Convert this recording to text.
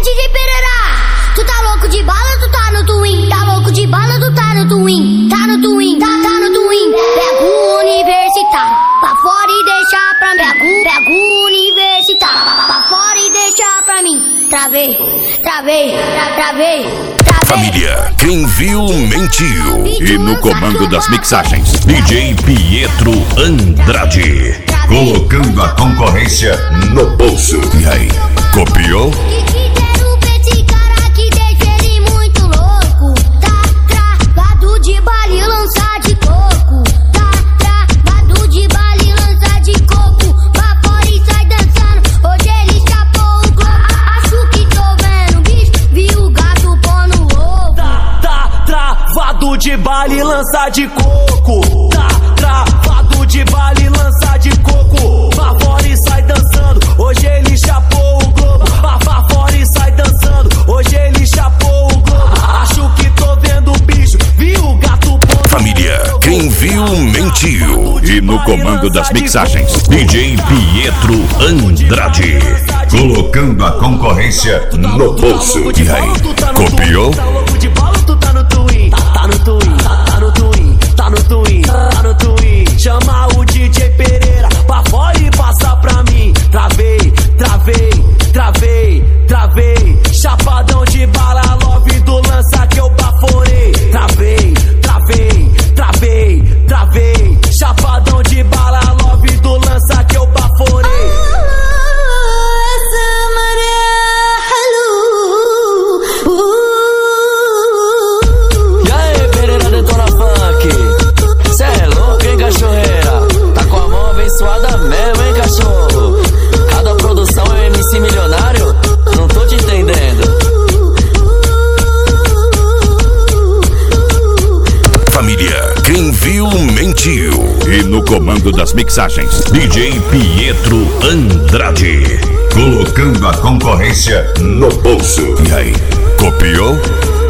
DJ Pereira, tu tá louco de bala, tu tá no twin. Tá louco de bala, tu tá no twin. Tá no twin, tá no twin. Pega o universitário pra fora e deixa pra mim. Pega o universitário pra fora e deixa pra mim. Travei. Família, quem viu mentiu. E no comando das mixagens, DJ Pietro Andrade. Colocando a concorrência no bolso. E aí, copiou? De baile lança de coco, tá travado de baile lança de coco. Vá fora e sai dançando, hoje ele chapou o globo. Vá fora e sai dançando, hoje ele chapou o globo. Acho que tô vendo o bicho, vi o gato pondo. Família, quem viu mentiu. E no comando das mixagens, DJ Pietro Andrade. Colocando a concorrência no bolso. E aí, copiou? Tá louco de bala, tu tá no twin. Tá no twin, tá no twin, tá no twin, tá no twin. Chama o DJ Pereira pra fora e passa pra mim. Travei. Chapadão de bala, love do lança que eu baforei. Travei. Chapadão de bala, love do lança que eu baforei. Tá com a mão abençoada mesmo, hein, cachorro? Cada produção é um MC milionário? Não tô te entendendo. Família, quem viu mentiu. E no comando das mixagens, DJ Pietro Andrade. Colocando a concorrência no bolso. E aí, copiou?